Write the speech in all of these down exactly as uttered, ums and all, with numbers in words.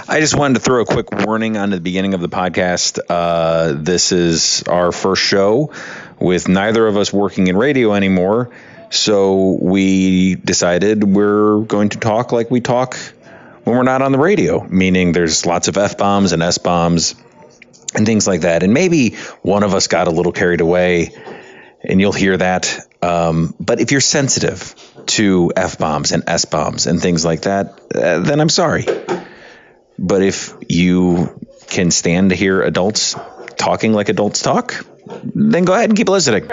I just wanted to throw a quick warning on the beginning of the podcast. Uh, this is our first show with neither of us working in radio anymore. So we decided we're going to talk like we talk when we're not on the radio, meaning there's lots of F-bombs and S-bombs and things like that. And maybe one of us got a little carried away, and you'll hear that. Um, but if you're sensitive to F-bombs and S-bombs and things like that, uh, then I'm sorry. But if you can stand to hear adults talking like adults talk, then go ahead and keep listening.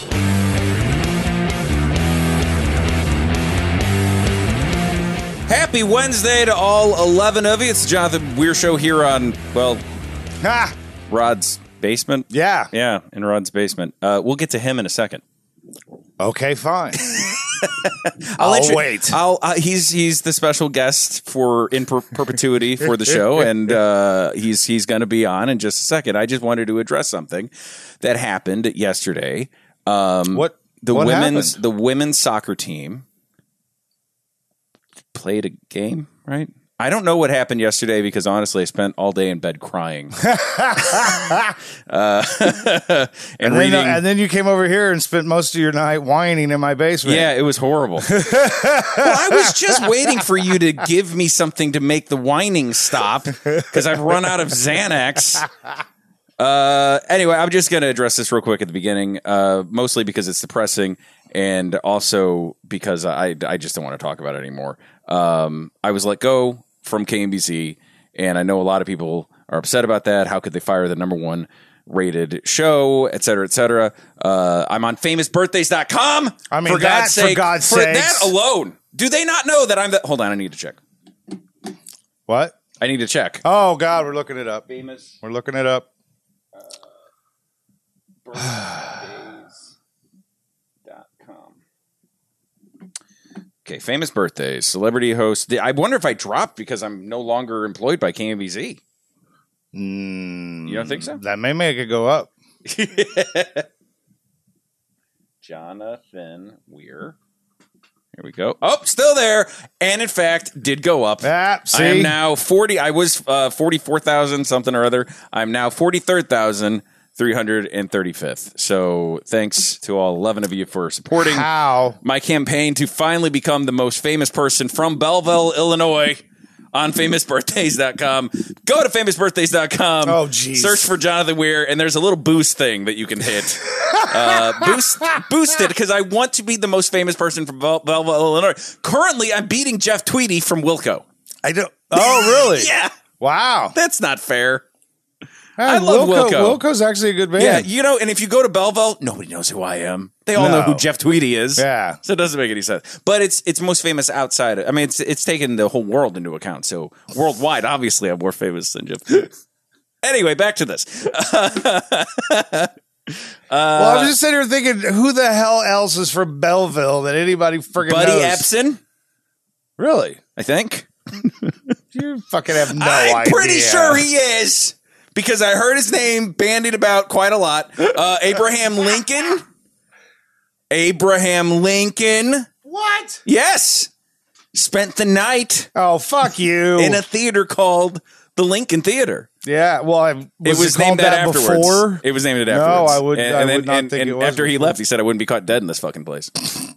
Happy Wednesday to all eleven of you. It's the Jonathan Weir Show here on, well, Ha! Rod's basement. Yeah. Yeah, in Rod's basement. Uh, we'll get to him in a second. Okay, fine. I'll, I'll you, wait. I'll, uh, he's he's the special guest for in per- perpetuity for the show, and uh, he's he's going to be on in just a second. I just wanted to address something that happened yesterday. Um, what the what women's happened? the women's soccer team played a game, right? I don't know what happened yesterday because honestly, I spent all day in bed crying. uh, and, and, reading. then, and then you came over here and spent most of your night whining in my basement. Yeah, it was horrible. Well, I was just waiting for you to give me something to make the whining stop because I've run out of Xanax. Uh, anyway, I'm just going to address this real quick at the beginning, uh, mostly because it's depressing and also because I, I just don't want to talk about it anymore. Um, I was let go from K M B Z, and I know a lot of people are upset about that. How could they fire the number one rated show, et cetera, et cetera. Uh, I'm on famous birthdays dot com. I mean, for that, God's sake, for God's for sakes. that alone. Do they not know that I'm the, hold on, I need to check. What? I need to check. Oh, God, we're looking it up. Famous We're looking it up. birthdays dot com. Okay, famous birthdays, celebrity host. I wonder if I dropped because I'm no longer employed by K M B Z. Mm, You don't think so? That may make it go up. Jonathan Weir. Here we go. Oh, still there. And in fact, did go up. Ah, see? I am now forty. I was uh, forty-four thousand something or other. I'm now forty-third thousand three hundred thirty-fifth. So thanks to all eleven of you for supporting How? my campaign to finally become the most famous person from Belleville, Illinois on famous birthdays dot com. Go to famous birthdays dot com. Oh, geez. Search for Jonathan Weir, and there's a little boost thing that you can hit. Uh, boost, boost it, because I want to be the most famous person from Bell- Belleville, Illinois. Currently, I'm beating Jeff Tweedy from Wilco. I don't. Oh, really? Yeah. Wow. That's not fair. Hey, I love Wilco. Wilco's actually a good band. Yeah, you know, and if you go to Belleville, nobody knows who I am. They all No. know who Jeff Tweedy is. Yeah. So it doesn't make any sense. But it's it's most famous outside. I mean, it's it's taken the whole world into account. So worldwide, obviously, I'm more famous than Jeff. Anyway, back to this. well, I was just sitting here thinking, who the hell else is from Belleville that anybody freaking Buddy knows? Epson, Really? I think. You fucking have no I'm idea. pretty sure he is. Because I heard his name bandied about quite a lot. Uh, Abraham Lincoln. Abraham Lincoln. What? Yes. Spent the night Oh, fuck you. in a theater called the Lincoln Theater. yeah, well, I, was It was it called named that, that afterwards. before? It was named it No, afterwards. I would- And, I and would then, not and, think and it was after he before. left, he said I wouldn't be caught dead in this fucking place.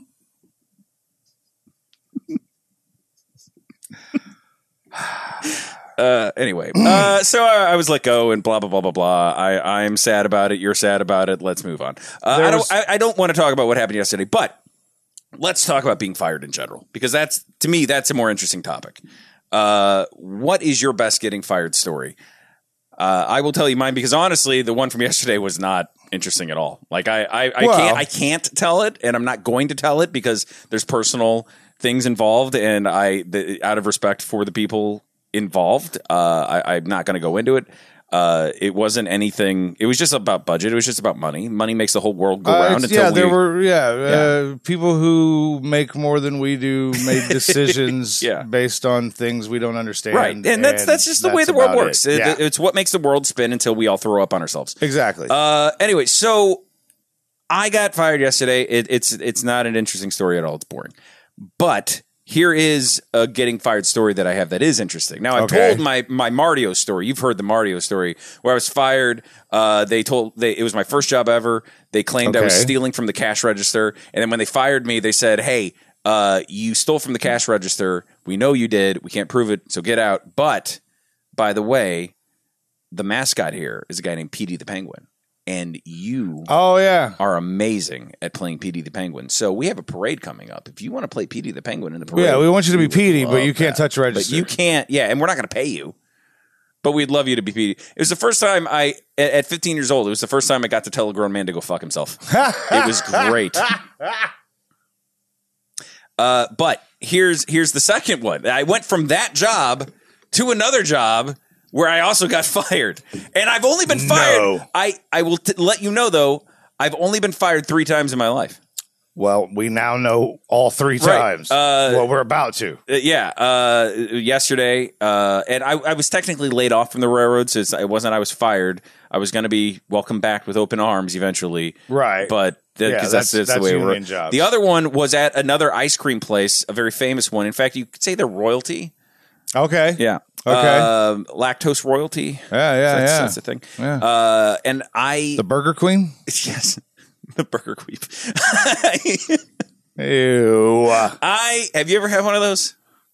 Uh, anyway, uh, so I, I was let go and blah blah blah blah blah. I I'm sad about it. You're sad about it. Let's move on. Uh, I don't was- I, I don't want to talk about what happened yesterday, but let's talk about being fired in general, because that's, to me, that's a more interesting topic. Uh, what is your best getting fired story? Uh, I will tell you mine, because honestly, the one from yesterday was not interesting at all. Like I I, I Well- can't I can't tell it, and I'm not going to tell it because there's personal things involved, and I the, out of respect for the people involved, uh, I, I'm not going to go into it. Uh, it wasn't anything. It was just about budget. It was just about money. Money makes the whole world go Uh, round. it's- Until yeah, we, there were yeah, Uh, people who make more than we do made decisions Yeah. based on things we don't understand. right, and that's that's just the way that's the world about works. It. It- Yeah. It's what makes the world spin until we all throw up on ourselves. Exactly. Uh, anyway, so I got fired yesterday. It, it's it's not an interesting story at all. It's boring. But here is a getting fired story that I have that is interesting. Now, I've Okay. told my my Mardio story. You've heard the Mardio story where I was fired. Uh, they told they it was my first job ever. They claimed I was Okay. stealing from the cash register, and then when they fired me, they said, "Hey, uh, you stole from the cash register. We know you did. We can't prove it, so get out." But by the way, the mascot here is a guy named Petey the Penguin, and you Oh yeah. are amazing at playing Petey the Penguin. So we have a parade coming up. If you want to play Petey the Penguin in the parade, Yeah, we want you to be would Petey, but love you can't that. touch register. But you can't. Yeah, and we're not going to pay you. But we'd love you to be Petey. It was the first time I, at at fifteen years old, it was the first time I got to tell a grown man to go fuck himself. It was great. Uh, but here's here's the second one. I went from that job to another job where I also got fired, and I've only been fired. No. I I will t- let you know though. I've only been fired three times in my life. Well, we now know all three Right. times. Uh, well, we're about to. Uh, yeah, uh, yesterday, uh, and I, I was technically laid off from the railroad, so it's, it wasn't I was fired. I was going to be welcomed back with open arms eventually, Right. But because Yeah, that's, that's- that's, that's the way it union works. jobs. The other one was at another ice cream place, a very famous one. In fact, you could say they're royalty. Okay. Yeah. Okay. Um, lactose royalty. Yeah, yeah, that's, yeah. That's the thing. Yeah. Uh, and I The Burger Queen? yes, the Burger Queen. Ew. I have you ever had one of those?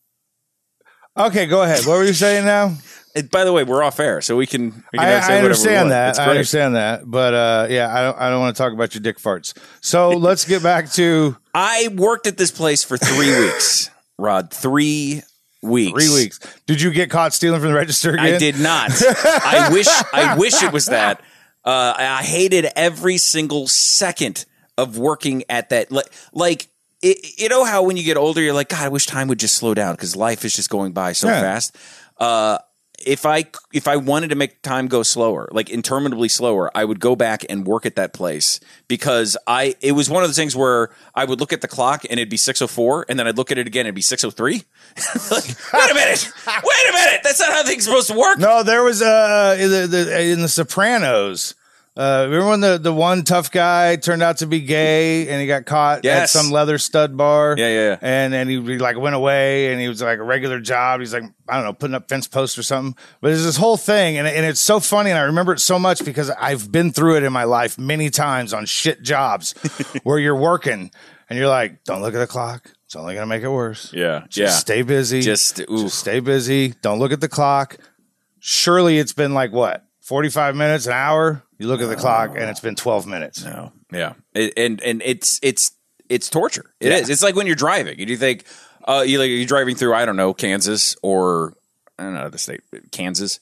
Okay, go ahead. What were you saying now? And by the way, we're off air, so we can. We can I, have- say I whatever we understand want. that. It's I great. understand that. But uh, yeah, I don't. I don't want to talk about your dick farts. So let's get back to I worked at this place for three weeks, Rod. Three weeks. three weeks. Did you get caught stealing from the register again? I did not. I wish. I wish it was that. Uh, I hated every single second of working at that. Like, like it, you know how when you get older, you're like, God, I wish time would just slow down because life is just going by so Yeah. fast. Uh, if I if I wanted to make time go slower, like interminably slower, I would go back and work at that place because I it was one of those things where I would look at the clock and it'd be six oh four, and then I'd look at it again and it'd be six oh three. Like, wait a minute, wait a minute, that's not how things are supposed to work. No, there was uh in the, the in the Sopranos. Uh, remember when the, the one tough guy turned out to be gay and he got caught Yes. at some leather stud bar? Yeah, yeah, yeah. And and he, he like went away and he was like a regular job. He's like, I don't know, putting up fence posts or something. But there's this whole thing and, and it's so funny. And I remember it so much because I've been through it in my life many times on shit jobs where you're working and you're like, don't look at the clock. It's only going to make it worse. Yeah, Just yeah. stay busy. Just, oof. Just stay busy. Don't look at the clock. Surely it's been like what? forty-five minutes, an hour? You look at the clock and it's been twelve minutes. No, yeah, it, and and it's it's it's torture. It Yeah. is. It's like when you're driving and you think, uh, you like you're driving through, I don't know, Kansas or I don't know the state, Kansas,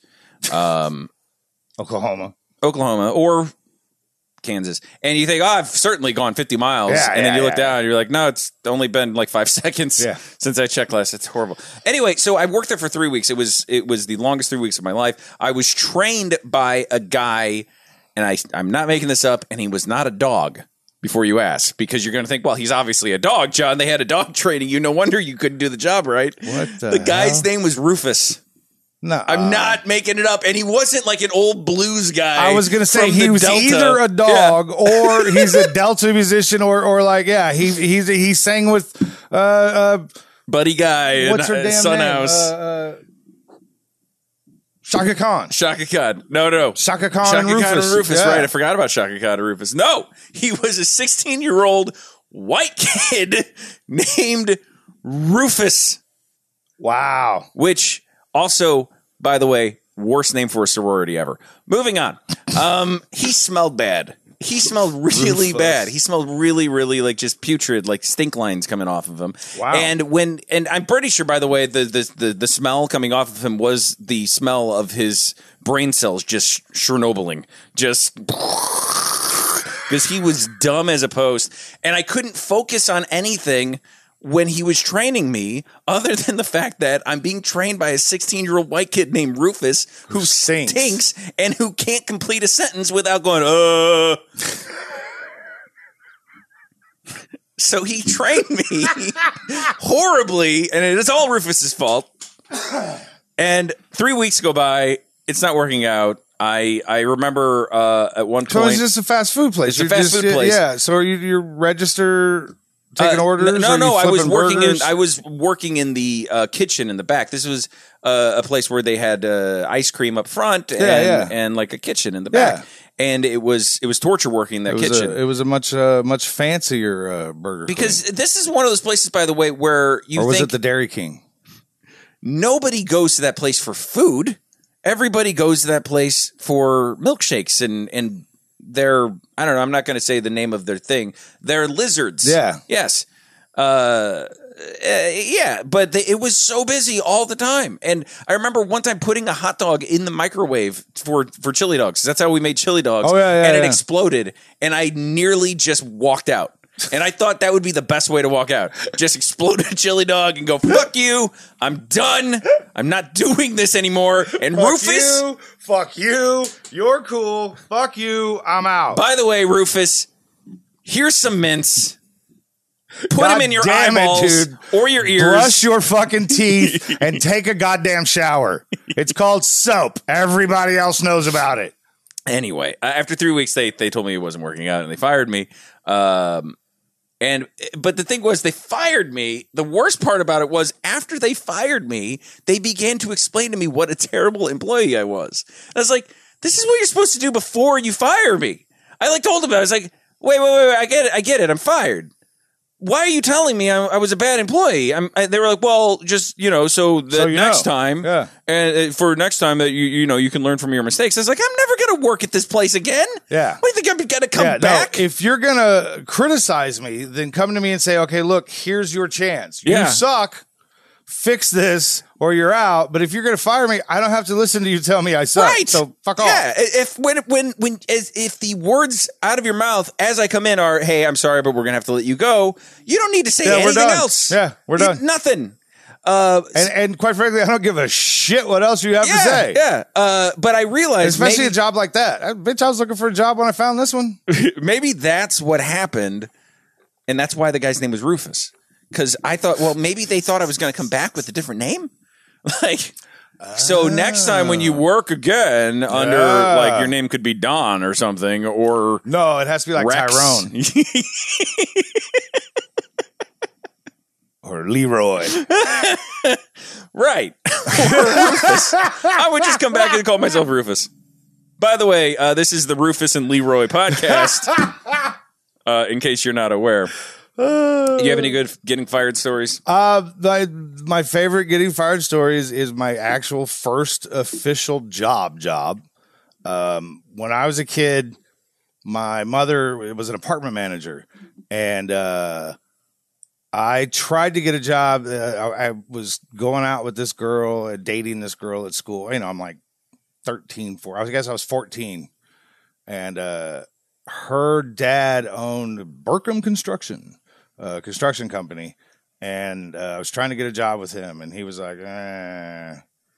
um, Oklahoma. Oklahoma or Kansas, and you think, oh, I've certainly gone fifty miles, Yeah, and then yeah, you look yeah. down and you're like, no, it's only been like five seconds Yeah. since I checked last. It's horrible. Anyway, so I worked there for three weeks. It was it was the longest three weeks of my life. I was trained by a guy, and I I'm not making this up, and he was not a dog. Before you ask, because you're going to think, well, he's obviously a dog, John. They had a dog training you. No wonder you couldn't do the job right. What the the guy's hell? name was Rufus. No, I'm not making it up, and he wasn't like an old blues guy. I was going to say from he the was Delta. either a dog or he's a Delta musician or or like yeah he he's he sang with uh uh Buddy Guy. what's her and, uh, damn Son name House. uh, uh, Shaka Khan. Shaka Khan. No, no. Shaka Khan Shaka and Khan Rufus. and Rufus, Yeah. right. I forgot about Shaka Khan and Rufus. No, he was a sixteen-year-old white kid named Rufus, Wow. which also, by the way, worst name for a sorority ever. Moving on. Um, he smelled bad. He smelled really Rufus. bad. He smelled really, really like just putrid, like stink lines coming off of him. Wow. And when, and I'm pretty sure, by the way, the the the, the smell coming off of him was the smell of his brain cells just Chernobyling, just because he was dumb as a post, and I couldn't focus on anything when he was training me, other than the fact that I'm being trained by a sixteen-year-old white kid named Rufus who, Who stinks. stinks and who can't complete a sentence without going, uh. So he trained me horribly, and it is all Rufus's fault. And three weeks go by, it's not working out. I I remember uh, at one So point. it's just a fast food place. It's a You're fast just- food place. Yeah. So you you register taking Uh, orders? No, or no, you I was flipping working burgers? in I was working in the uh, kitchen in the back. This was uh, a place where they had uh, ice cream up front and, Yeah, yeah. and like a kitchen in the Yeah. back. And it was it was torture working in that It was kitchen. a, it was a much uh, much fancier uh, Burger because King. this is one of those places, by the way, where you Or was think it the Dairy King? nobody goes to that place for food. Everybody goes to that place for milkshakes and and their I don't know. I'm not going to say the name of their thing. They're lizards. Yeah. Yes. Uh, uh, yeah, but they, it was so busy all the time. And I remember one time putting a hot dog in the microwave for, for chili dogs. That's how we made chili dogs. Oh, yeah, yeah, and it yeah. exploded. And I nearly just walked out. And I thought that would be the best way to walk out. Just explode a chili dog and go, fuck you. I'm done. I'm not doing this anymore. And Fuck Rufus, you. Fuck you. You're cool. Fuck you. I'm out. by the way, Rufus, here's some mints. Put God them in your damn it, eyeballs dude. or your ears. Brush your fucking teeth and take a goddamn shower. It's called soap. Everybody else knows about it. Anyway, uh, after three weeks, they they told me it wasn't working out and they fired me. Um, and but the thing was, they fired me. The worst part about it was after they fired me, they began to explain to me what a terrible employee I was. I was like, "This is what you're supposed to do before you fire me." I like told them I was like, "Wait, wait, wait, wait! I get it, I get it. I'm fired." Why are you telling me I, I was a bad employee? I'm, I, they were like, well, just, you know, so the So you next know. time, Yeah. and uh, for next time that you, you know, you can learn from your mistakes. I was like, I'm never going to work at this place again. Yeah. What do you think I'm going to come Yeah, no, back? if you're going to criticize me, then come to me and say, okay, look, here's your chance. Yeah. You suck. Fix this or you're out. But if you're going to fire me, I don't have to listen to you tell me I suck. Right. So fuck off. Yeah. If when when when as if the words out of your mouth as I come in are, "Hey, I'm sorry, but we're gonna have to let you go," you don't need to say Yeah, we're anything done. else. Yeah, we're You- done. Nothing. Uh, And, and quite frankly, I don't give a shit what else you have yeah, to say. yeah. Uh, but I realized, Especially maybe, a job like that. I, bitch, I was looking for a job when I found this one. maybe that's what happened, and that's why the guy's name was Rufus. Because I thought, well, maybe they thought I was going to come back with a different name. Like, so next time when you work again under, Yeah. like, your name could be Don or something, or No, it has to be like Rex. Tyrone or Leroy. Right. Or Rufus. I would just come back and call myself Rufus. By the way, uh, this is the Rufus and Leroy podcast, uh, in case you're not aware. You have any good getting fired stories? Uh, my, my favorite getting fired stories is my actual first official job job. Um, when I was a kid, my mother was an apartment manager, and uh, I tried to get a job. Uh, I, I was going out with this girl, uh, dating this girl at school. You know, I'm like thirteen, four. I guess I was fourteen, and uh, her dad owned Burkham Construction. Uh, construction company, and uh, I was trying to get a job with him, and he was like, eh.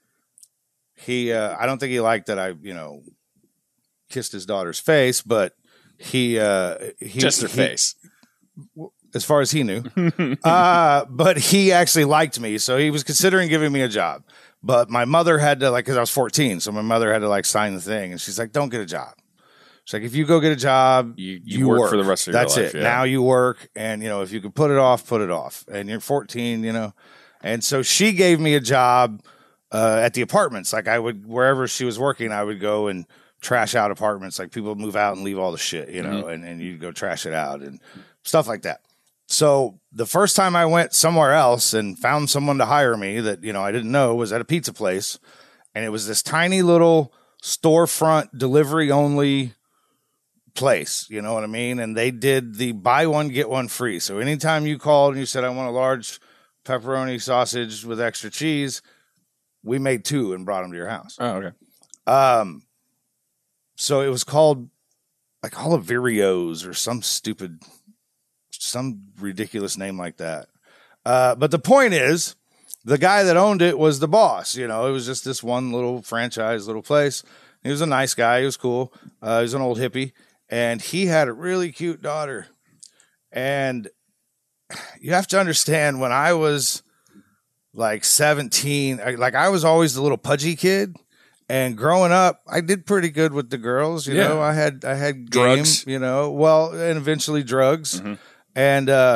he, uh, I don't think he liked that I, you know, kissed his daughter's face, but he, uh, he Just her he- face. as far as he knew, uh, but he actually liked me, so he was considering giving me a job. But my mother had to like, because I was fourteen, so my mother had to like sign the thing, and she's like, "Don't get a job." She's like, if you go get a job, You- you work for the rest of your That's life, it. yeah. Now you work, and you know if you can put it off, put it off. And you're fourteen, you know. And so she gave me a job uh, at the apartments. Like I would, wherever she was working, I would go and trash out apartments. Like people move out and leave all the shit, you know, Mm-hmm. and and you go trash it out and stuff like that. So the first time I went somewhere else and found someone to hire me that you know I didn't know was at a pizza place, and it was this tiny little storefront delivery only place, you know what I mean? And they did the buy one, get one free. So anytime you called and you said, I want a large pepperoni sausage with extra cheese, we made two and brought them to your house. Oh, okay. Um, so it was called like Oliverios or some stupid, some ridiculous name like that. Uh, but the point is, the guy that owned it was the boss. You know, it was just this one little franchise, little place. He was a nice guy. He was cool. Uh, he was an old hippie. And he had a really cute daughter. And you have to understand, when I was like seventeen, I, like I was always the little pudgy kid. And growing up, I did pretty good with the girls. You Yeah. know, I had I had Drugs. game, you know, well, and eventually drugs. Mm-hmm. And uh,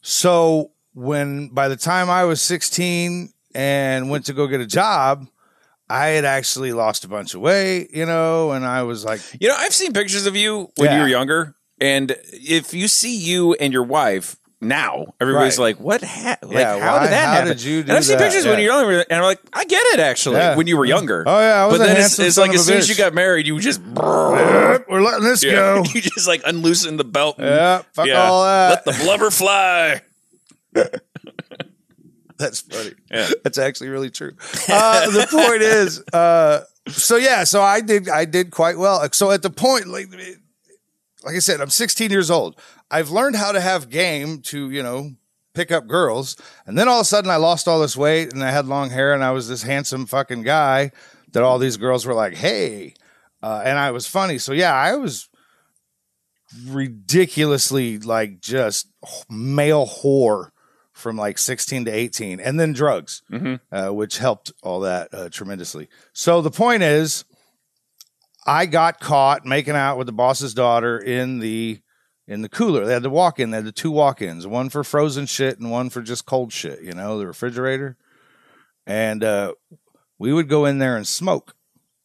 So when by the time I was sixteen and went to go get a job, I had actually lost a bunch of weight, you know, and I was like, you know, I've seen pictures of you when Yeah. you were younger, and if you see you and your wife now, everybody's Right. like, "What? Ha- like, Yeah, how why- did that how happen?" did you do and I've seen that? pictures when Yeah. you're younger, and I'm like, "I get it, actually." Yeah. When you were younger, oh yeah, I was but a then it's, handsome it's son like of as a soon as you bitch. got married, you just Yep, we're letting this yeah, go. you just like unloosen the belt. And, Yeah, fuck yeah, all that. let the blubber fly. That's funny. Yeah. That's actually really true. Uh, the point is, uh, so yeah, so I did, I did quite well. So at the point, like, like I said, I'm sixteen years old. I've learned how to have game to, you know, pick up girls. And then all of a sudden I lost all this weight and I had long hair and I was this handsome fucking guy that all these girls were like, hey, uh, and I was funny. So yeah, I was ridiculously like just male whore from like sixteen to eighteen, and then drugs, Mhm. uh, which helped all that uh, tremendously. So the point is, I got caught making out with the boss's daughter in the in the cooler. They had the walk-in. They had the two walk-ins, one for frozen shit and one for just cold shit, you know, the refrigerator. And uh, we would go in there and smoke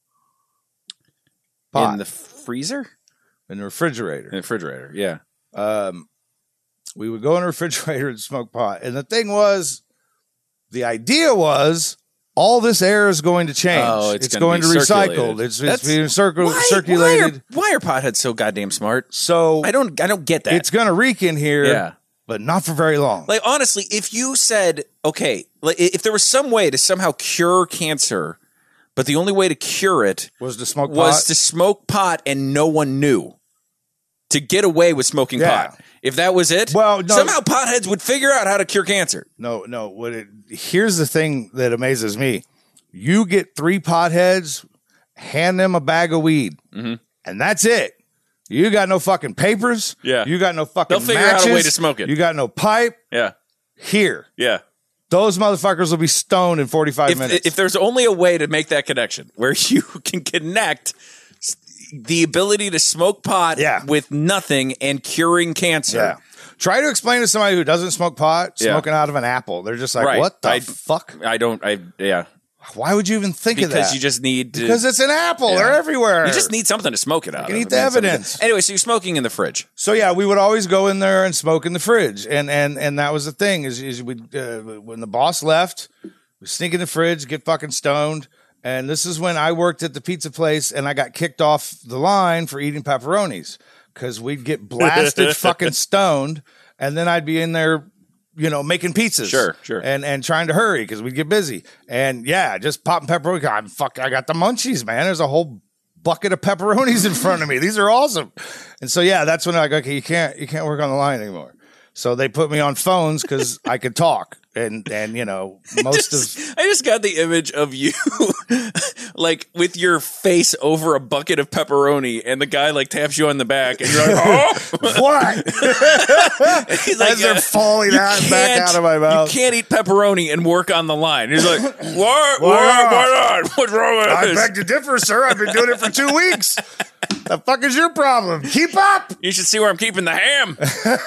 pot In the freezer, in the refrigerator. in the refrigerator. Yeah. Um, we would go in the refrigerator and smoke pot. And the thing was, the idea was, all this air is going to change. Oh, it's, it's going gonna to be recycle. circulated. It's, it's That's- being circul- Why, circulated. Why are, why are potheads so goddamn smart? So I don't. I don't get that. it's going to reek in here, yeah. but not for very long. Like honestly, if you said, okay, like if there was some way to somehow cure cancer, but the only way to cure it was to smoke was pot. to smoke pot and no one knew, to get away with smoking Yeah. pot. If that was it, Well, no. somehow potheads would figure out how to cure cancer. No, no. What it, here's the thing that amazes me. You get three potheads, hand them a bag of weed, Mhm. and that's it. You got no fucking papers. Yeah. You got no fucking They'll figure matches. out a way to smoke it. You got no pipe. Yeah, Here. yeah. Those motherfuckers will be stoned in forty-five If, minutes. if there's only a way to make that connection where you can connect s- the ability to smoke pot Yeah. with nothing and curing cancer. yeah. Try to explain to somebody who doesn't smoke pot, Yeah. smoking out of an apple. They're just like, Right. what the I- fuck? I don't. I yeah. Why would you even think of that? Because you just need to. because it's an apple. Yeah. They're everywhere. You just need something to smoke it out. can of. eat the I mean, something- evidence. Anyway, so you're smoking in the fridge. So yeah, we would always go in there and smoke in the fridge, and and and that was the thing is, is we uh, when the boss left, we sneak in the fridge, get fucking stoned, and this is when I worked at the pizza place, and I got kicked off the line for eating pepperonis because we'd get blasted fucking stoned, and then I'd be in there, you know, making pizzas, Sure, sure. and and trying to hurry because we'd get busy, and yeah, just popping pepperoni. God, fuck, I got the munchies, man. There's a whole bucket of pepperonis in front of me. These are awesome. And so yeah, that's when I go, okay, you can't you can't work on the line anymore. So they put me on phones because I could talk. And and you know, most of I just got the image of you, like with your face over a bucket of pepperoni, and the guy like taps you on the back, and you're like, "Oh, what? He's like, As they're "Yeah, falling you out back can't- out of my mouth. You can't eat pepperoni and work on the line." He's like, "What? Why Why? not? Why not? What's wrong with I this?" beg to differ, sir. I've been doing it for two weeks. The fuck is your problem? Keep up. You should see where I'm keeping the ham.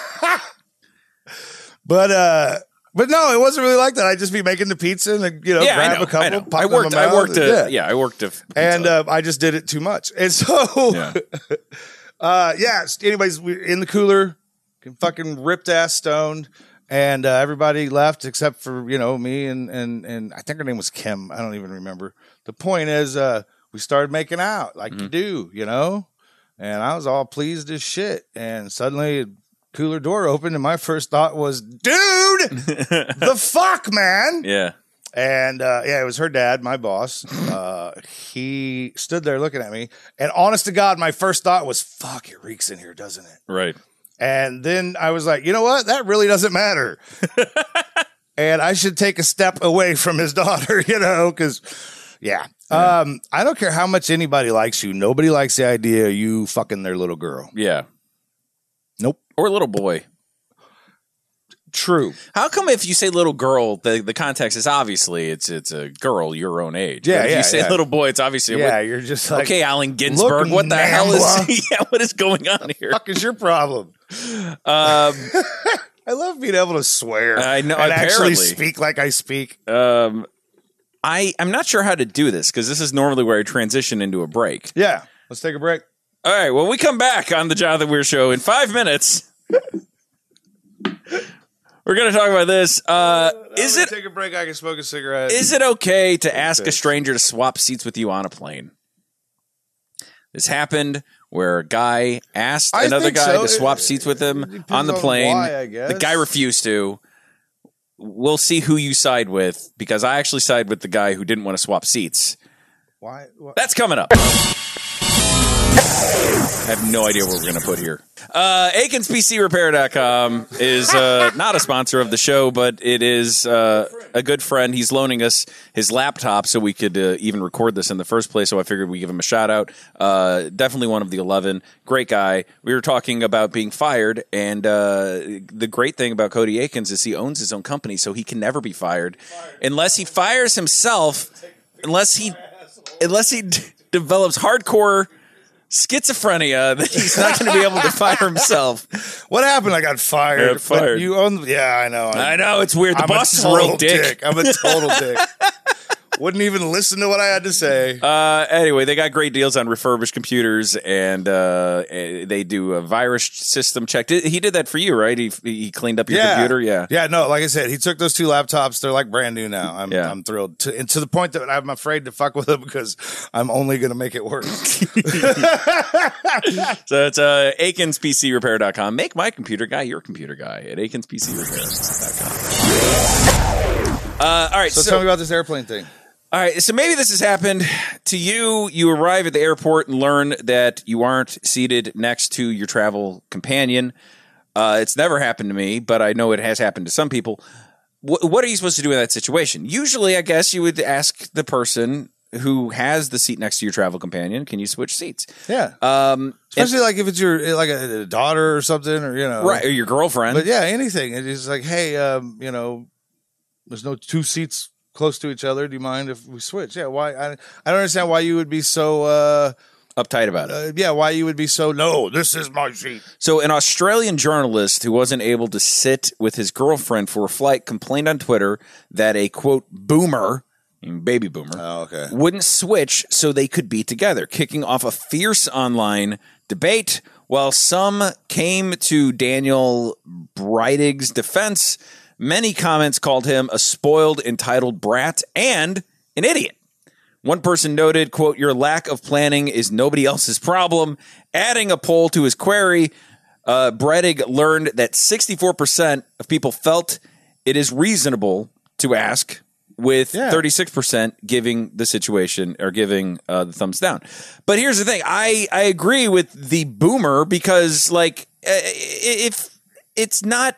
But uh but no, it wasn't really like that. I'd just be making the pizza and then, you know, Yeah, I grab know. a couple. I, know. pop I them in worked. my I mouth, worked. and- A, yeah. I worked. A, and uh, I just did it too much. And so, Yeah. uh, yeah. Anyways, we in the cooler, fucking ripped ass stoned, and uh, everybody left except for you know me and and and I think her name was Kim. I don't even remember. The point is, uh, we started making out like Mm-hmm. you do, you know, and I was all pleased as shit. And suddenly, cooler door opened, and my first thought was, dude, the fuck, man. yeah. And uh, yeah, it was her dad, my boss. Uh, he stood there looking at me, and honest to God, my first thought was, "Fuck, it reeks in here, doesn't it?" Right. And then I was like, "You know what? That really doesn't matter." And I should take a step away from his daughter, you know, because yeah, um, I don't care how much anybody likes you. Nobody likes the idea of you fucking their little girl. Yeah. Nope. Or little boy. True. How come if you say little girl, the, the context is obviously it's it's a girl your own age. Yeah, But if yeah, you say yeah. little boy, it's obviously Yeah, what- you're just like, okay, Allen Ginsberg. look, What the hell Nambla. is yeah? What is going on here? fuck is your problem? Um, I love being able to swear. I know, and apparently. actually speak like I speak. Um, I I'm not sure how to do this because this is normally where I transition into a break. Yeah, let's take a break. All right, well, we come back on the Jonathan Weir Show in five minutes. We're going to talk about this. Uh, is it take a break? I can smoke a cigarette. is it okay to ask a stranger to swap seats with you on a plane? This happened where a guy asked I another think guy so. to swap It- seats with it him depends on the on plane. why, I guess. The guy refused to. We'll see who you side with because I actually side with the guy who didn't want to swap seats. Why? why? That's coming up. I have no idea what we're going to put here. Uh, Akins P C Repair dot com is uh, not a sponsor of the show, but it is uh, a good friend. He's loaning us his laptop so we could uh, even record this in the first place, so I figured we'd give him a shout out. Uh, definitely one of the eleven. Great guy. We were talking about being fired, and uh, the great thing about Cody Akins is he owns his own company, so he can never be fired. Unless he fires himself, unless he, unless he d- develops hardcore schizophrenia that he's not going to be able to fire himself. What happened? I got fired. Yeah, fired. But you own. Yeah, I know. I know, it's weird. The I'm boss a is a real total dick. I'm a total dick. Wouldn't even listen to what I had to say. Uh, anyway, they got great deals on refurbished computers, and uh, they do a virus system check. He did that for you, right? He he cleaned up your yeah. computer, yeah. Yeah, no, like I said, he took those two laptops. They're like brand new now. I'm, Yeah. I'm thrilled. To, and to the point that I'm afraid to fuck with them because I'm only going to make it worse. So it's uh, Akins P C Repair dot com. Make my computer guy your computer guy at Akins P C Repair dot com. Uh, all right, So, so, tell me about this airplane thing. all right, so maybe this has happened to you. You arrive at the airport and learn that you aren't seated next to your travel companion. Uh, it's never happened to me, but I know it has happened to some people. Wh- what are you supposed to do in that situation? Usually, I guess you would ask the person who has the seat next to your travel companion, can you switch seats? Yeah. Um, Especially like if it's your like a, a daughter or something, or you know, right, or your girlfriend. But yeah, anything. It's like, hey, um, you know, there's no two seats close to each other. Do you mind if we switch? Yeah. Why? I, I don't understand why you would be so. Uh, Uptight about it. uh, yeah. Why you would be so? No, this is my seat. So, an Australian journalist who wasn't able to sit with his girlfriend for a flight complained on Twitter that a quote boomer, baby boomer, Oh, okay. wouldn't switch so they could be together, kicking off a fierce online debate. While some came to Daniel Breidig's defense, many comments called him a spoiled, entitled brat and an idiot. One person noted, quote, your lack of planning is nobody else's problem. Adding a poll to his query, uh, Breidig learned that sixty-four percent of people felt it is reasonable to ask, with Yeah. thirty-six percent giving the situation or giving uh, the thumbs down. But here's the thing. I, I agree with the boomer because, like, uh, if it's not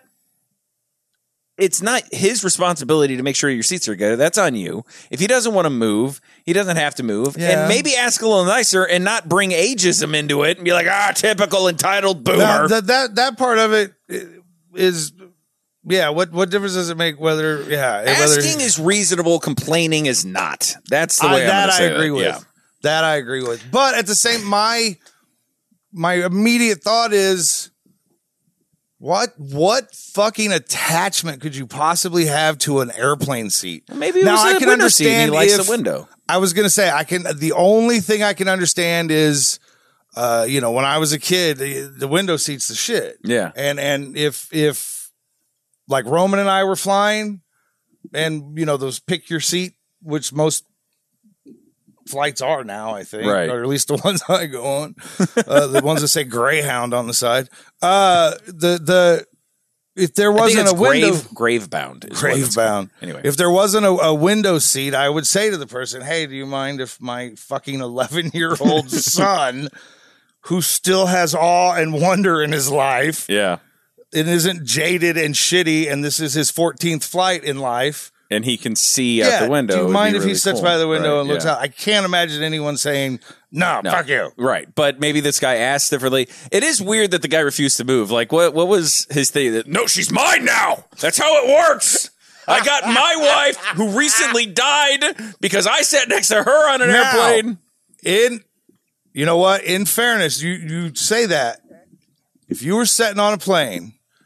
it's not his responsibility to make sure your seats are good. That's on you. If he doesn't want to move, he doesn't have to move. Yeah. And maybe ask a little nicer and not bring ageism into it and be like, ah, typical entitled boomer. Now, that that that part of it is, yeah. What what difference does it make whether yeah whether, Asking is reasonable. Complaining is not. That's the way I, I'm that gonna I say agree that. with. Yeah. That I agree with. But at the same, my my immediate thought is, what what fucking attachment could you possibly have to an airplane seat? Maybe it Now, was I a can window seat and he understand likes if- the window. I was gonna say I can. The only thing I can understand is, uh, you know, when I was a kid, the, the window seat's the shit. Yeah. And and if if like Roman and I were flying, and you know those pick your seat, which most flights are now, I think, Right. or at least the ones I go on, uh, the ones that say Greyhound on the side. Uh, the the if there I think wasn't it's a window. grave, grave bound. Is what it's Grave called. bound. Anyway. If there wasn't a, a window seat, I would say to the person, hey, do you mind if my fucking eleven year old son, who still has awe and wonder in his life, Yeah. and isn't jaded and shitty, and this is his fourteenth flight in life, And he can see out the window. do you It'd mind be if he really sits cool. by the window Right, and looks yeah. out? I can't imagine anyone saying, no, No. fuck you. Right. But maybe this guy asked differently. It is weird that the guy refused to move. Like, what What was his thing? That, no, she's mine now. That's how it works. I got my wife who recently died because I sat next to her on an Now, airplane. In, you know what? In fairness, you, you say that. If you were sitting on a plane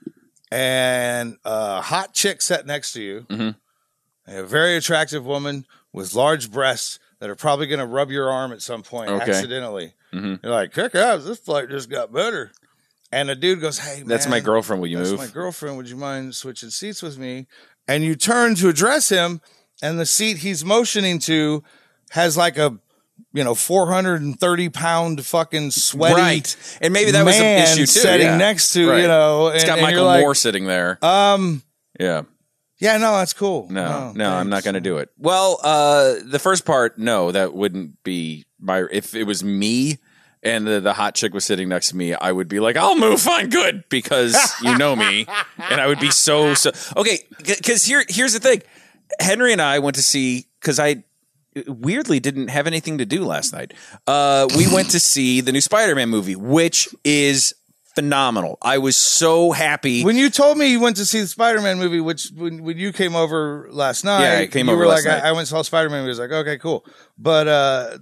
and a hot chick sat next to you, Mm-hmm. a very attractive woman with large breasts that are probably going to rub your arm at some point Okay. accidentally. Mm-hmm. You're like, kick ass, this flight just got better. And the dude goes, hey, man. That's my girlfriend. Will you That's move? my girlfriend. Would you mind switching seats with me? And you turn to address him, and the seat he's motioning to has like a, you know, four hundred thirty pound fucking sweaty Right. And maybe that was an man issue too. sitting yeah. next to, Right. you know. It's and, got and Michael you're like, Moore sitting there. Um, yeah. yeah, no, that's cool. No, no, I'm not thanks. going to do it. Well, uh, the first part, no, that wouldn't be my. If it was me and the, the hot chick was sitting next to me, I would be like, "I'll move, fine, good," because you know me, and I would be so so. Okay, because here, here's the thing: Henry and I went to see because I weirdly didn't have anything to do last night. Uh, we went to see the new Spider-Man movie, which is phenomenal. I was so happy. When you told me you went to see the Spider-Man movie, which when, when you came over last night, Yeah, I came you over were last like, night. I, I went and saw Spider-Man movie. I was like, okay, cool. But uh,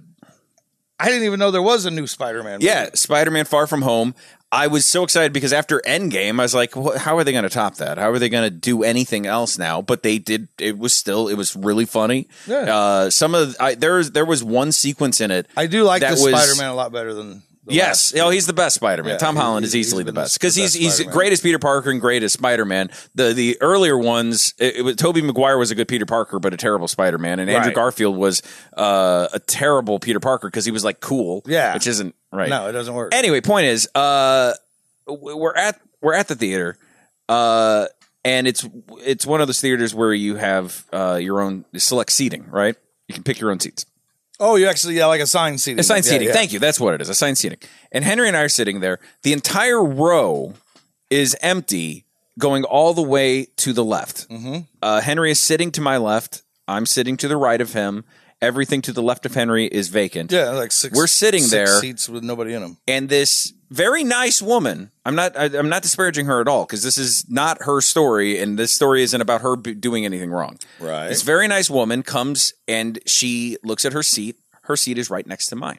I didn't even know there was a new Spider-Man movie. Yeah, Spider-Man Far From Home. I was so excited because after Endgame, I was like, "Wh- how are they going to top that? How are they going to do anything else now?" But they did. It was still, it was really funny. Yeah. Uh, some of I, there, there was one sequence in it. I do like That this was- Spider-Man a lot better than the Yes, last. oh, he's the best Spider-Man. Yeah, Tom he- Holland is he's easily the been the- best because the he's best he's Spider-Man. great as Peter Parker and great as Spider-Man. The the earlier ones, it, it was Tobey Maguire was a good Peter Parker, but a terrible Spider-Man, and Andrew Right. Garfield was uh, a terrible Peter Parker because he was like cool, Yeah. which isn't right. No, it doesn't work. Anyway, point is, uh, we're at we're at the theater, uh, and it's it's one of those theaters where you have uh, your own select seating, right? You can pick your own seats. oh, you actually, yeah, like assigned seating. Assigned Yeah, seating. yeah. Thank you. That's what it is. Assigned seating. And Henry and I are sitting there. The entire row is empty, going all the way to the left. Mm-hmm. Uh, Henry is sitting to my left. I'm sitting to the right of him. Everything to the left of Henry is vacant. Yeah, like six. We're sitting six there. seats with nobody in them. And this very nice woman, I'm not I, I'm not disparaging her at all because this is not her story and this story isn't about her b- doing anything wrong. Right. This very nice woman comes and she looks at her seat. Her seat is right next to mine.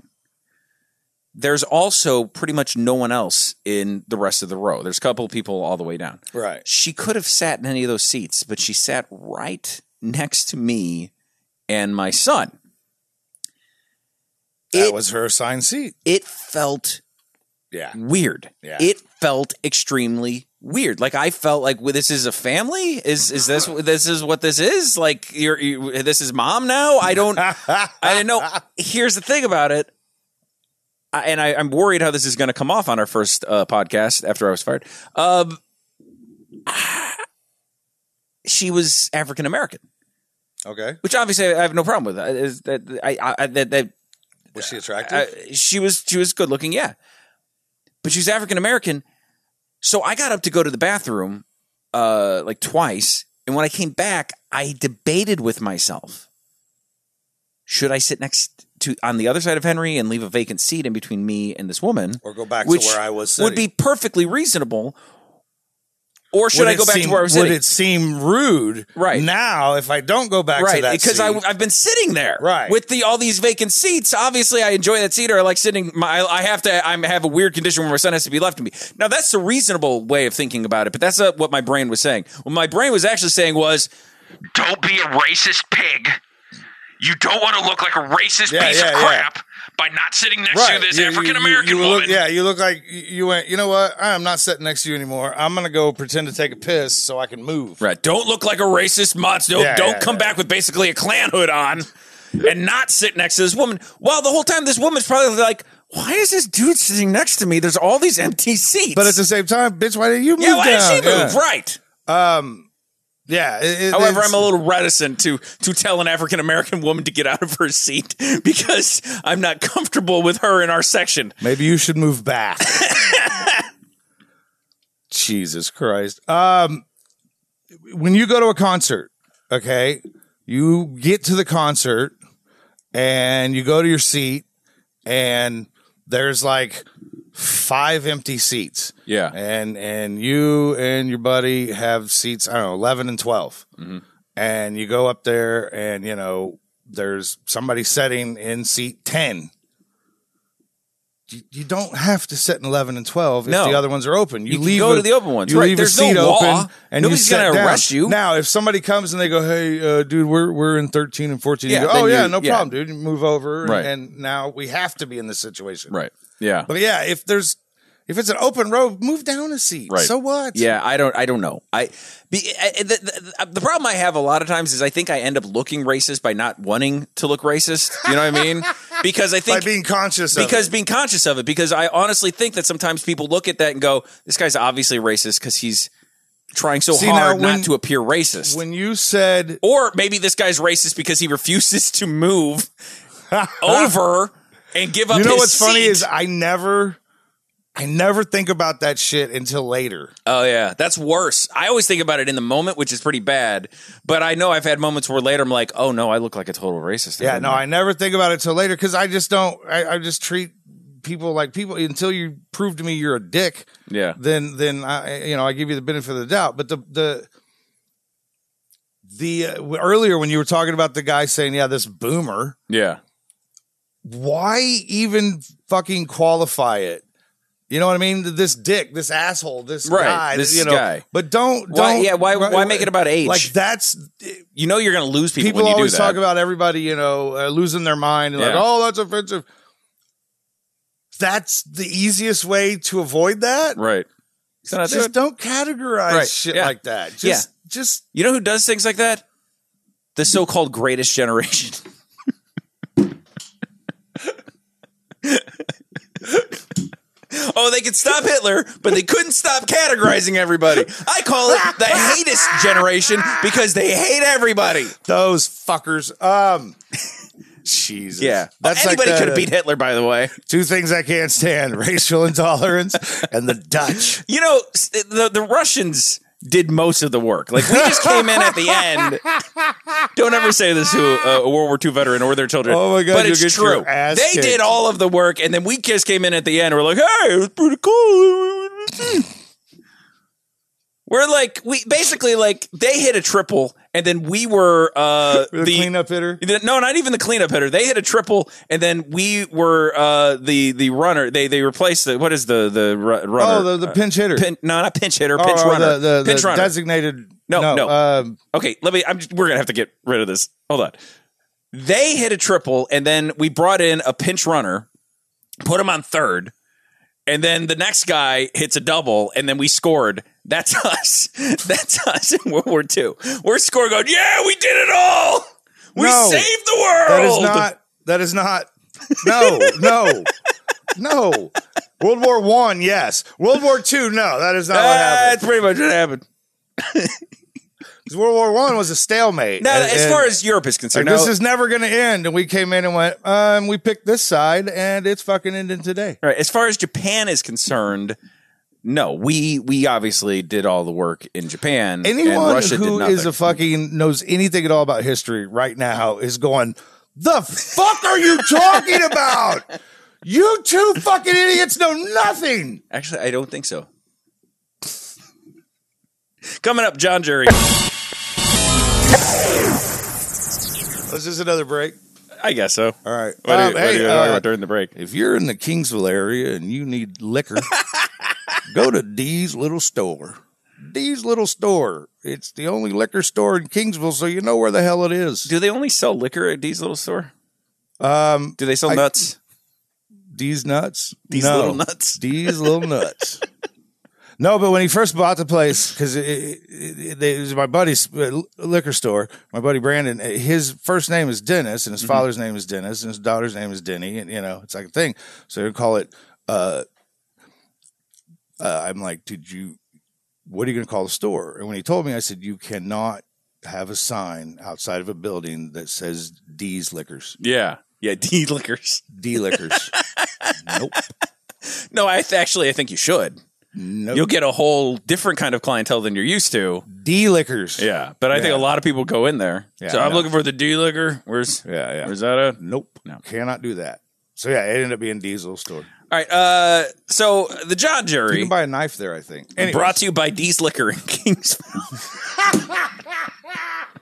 There's also pretty much no one else in the rest of the row. There's a couple of people all the way down. Right. She could have sat in any of those seats, but she sat right next to me and my son. That It- was her assigned seat. It felt Yeah. weird. Yeah. It felt extremely weird. Like I felt like well, this is a family. Is is this this is what this is? Like you're you, this is mom now. I don't. I didn't know. Here's the thing about it, I, and I, I'm worried how this is going to come off on our first uh, podcast after I was fired. Um, she was African American, Okay. which obviously I have no problem with. That. Is that I, I that that. Was she attractive? Uh, she was she was good looking, yeah, but she was African American. So I got up to go to the bathroom, uh, like twice, and when I came back, I debated with myself: should I sit next to on the other side of Henry and leave a vacant seat in between me and this woman, or go back which to where I was sitting? would be perfectly reasonable, or should Would I it go back seem- to where I was Would sitting? it seem rude Right. now if I don't go back to Right, that because seat? I, I've been sitting there, Right. with the all these vacant seats. Obviously, I enjoy that seat, or I like sitting. My, I have to. I have a weird condition where my son has to be left to me. Now, that's a reasonable way of thinking about it, but that's not what my brain was saying. What my brain was actually saying was, "Don't be a racist pig. You don't want to look like a racist Yeah, piece yeah, of yeah. crap by not sitting next Right. to this You- you- African you- American you woman." Look, yeah, you look like you- you went, you know what? I'm not sitting next to you anymore. I'm going to go pretend to take a piss so I can move. Right. Don't look like a racist mutz. Don't, Yeah, don't yeah, come yeah. back with basically a Klan hood on and not sit next to this woman. Well, the whole time this woman's probably like, why is this dude sitting next to me? There's all these empty seats. But at the same time, bitch, why did you move yeah, why down? did she move? Yeah. Right. Um, yeah. it- it- However, it's- I'm a little reticent to to tell an African American woman to get out of her seat because I'm not comfortable with her in our section. Maybe you should move back. Jesus Christ. Um, when you go to a concert, okay, you get to the concert and you go to your seat and there's like five empty seats. Yeah. And and you and your buddy have seats, I don't know, eleven and twelve. Mm-hmm. And you go up there and, you know, there's somebody sitting in seat ten. you, you don't have to sit in eleven and twelve if No. the other ones are open. You, You can leave go a- to the open ones. You Right. leave There's a seat no law. open, and Nobody's you sit gonna down. arrest you. Now, if somebody comes and they go, "Hey, uh, dude, we're we're in thirteen and fourteen," Yeah, you go, then "Oh yeah, you- no yeah. problem, dude. You move over." Right. And, and now we have to be in this situation. Right. Yeah. But yeah, if there's if it's an open road, move down a seat. Right. So what? Yeah, I don't. I don't know. I, be, I the, the, the problem I have a lot of times is I think I end up looking racist by not wanting to look racist. You know what I mean? Because I By think being conscious of because it. being conscious of it. Because I honestly think that sometimes people look at that and go, "This guy's obviously racist because he's trying so See, hard now, when- not to appear racist." When you said Or maybe this guy's racist because he refuses to move over and give up you know his what's funny seat. is I never I never think about that shit until later. Oh, yeah. That's worse. I always think about it in the moment, which is pretty bad. But I know I've had moments where later I'm like, oh, no, I look like a total racist. Yeah, no, I never think about it till later because I just don't. I, I just treat people like people until you prove to me you're a dick. Yeah. Then, then I, you know, I give you the benefit of the doubt. But the the the uh, earlier when you were talking about the guy saying, "Yeah, this boomer," Yeah. why even fucking qualify it? You know what I mean? This dick, this asshole, this Right, guy, this you know. guy. But don't, Why- don't. yeah, why- why make it about age? Like that's You know you're going to lose people, people when you always do that. talk about everybody, you know, uh, losing their mind and like, Yeah. oh, that's offensive. That's the easiest way to avoid that. Right. So not do Just it. don't categorize Right, shit yeah. like that. Just, just You know who does things like that? The so-called greatest generation. Oh, they could stop Hitler, but they couldn't stop categorizing everybody. I call it the hatest generation because they hate everybody. those fuckers. Um, Jesus. Yeah. That's like Anybody the- could have beat Hitler, by the way. Two things I can't stand: racial intolerance and the Dutch. You know, s- the, the Russians did most of the work. Like, we just came in at the end. Don't ever say this to a, a World War Two veteran or their children. Oh my God, but you'll it's get true. your ass They kicked. did all of the work, and then we just came in at the end. And we're like, hey, it was pretty cool. We're like, we basically like they hit a triple, and then we were uh, The, cleanup hitter. the- No, not even the cleanup hitter. They hit a triple, and then we were uh, the the runner. They they replaced the what is the the ru- runner? Oh, the, the pinch hitter. Pin, no, not pinch hitter. Oh, Pinch oh, runner. The, the, pinch the runner. designated. No, no. Um, Okay, let me. I'm. Just, we're gonna have to get rid of this. Hold on. They hit a triple, and then we brought in a pinch runner, put him on third, and then the next guy hits a double, and then we scored. That's us. That's us in World War Two. We're scoring, going, yeah, we did it all. We No. saved the world. that is not. That is not. No, no, no. World War One, yes. World War Two, no. That is not what That's happened. pretty much what happened. 'Cause World War One was a stalemate. Now, And- as and, far as Europe is like, concerned, this now- is never going to end, and we came in and went. Um, we picked this side, and it's fucking ending today. Right. As far as Japan is concerned, no, we we obviously did all the work in Japan. and Anyone Russia who did is nothing. a fucking knows anything at all about history right now is going, the fuck are you talking about? You two fucking idiots know nothing. Actually, I don't think so. Coming up, John Jury. This is another break. I guess so. All right. What are you, Um, what are hey, you uh, talking about during the break? if you're in the Kingsville area and you need liquor, go to Dee's Little Store. Dee's Little Store. It's the only liquor store in Kingsville, so you know where the hell it is. Do they only sell liquor at Dee's Little Store? Um, Do they sell I- nuts? Dee's Nuts? Dee's No. Little Nuts? Dee's Little Nuts. No, but when he first bought the place, because it, it, it, it was my buddy's uh, liquor store, my buddy Brandon, his first name is Dennis, and his Mm-hmm. father's name is Dennis, and his daughter's name is Denny, and, you know, it's like a thing. So they call it, uh, uh, I'm like, did you, what are you going to call the store? And when he told me, I said, you cannot have a sign outside of a building that says D's Liquors. Yeah. Yeah, D liquors. D Liquors. Nope. No, I th- actually I think you should. Nope. You'll get a whole different kind of clientele than you're used to. D Liquors. Yeah, but I think Yeah. a lot of people go in there. Yeah, so I I'm know. looking for the D liquor. Where's Yeah, yeah. where's that at? Nope. No. Cannot do that. So yeah, it ended up being Diesel store. All right. Uh, so the John You Jury can buy a knife there, I think. Anyways. brought to you by D's Liquor in Kingsville.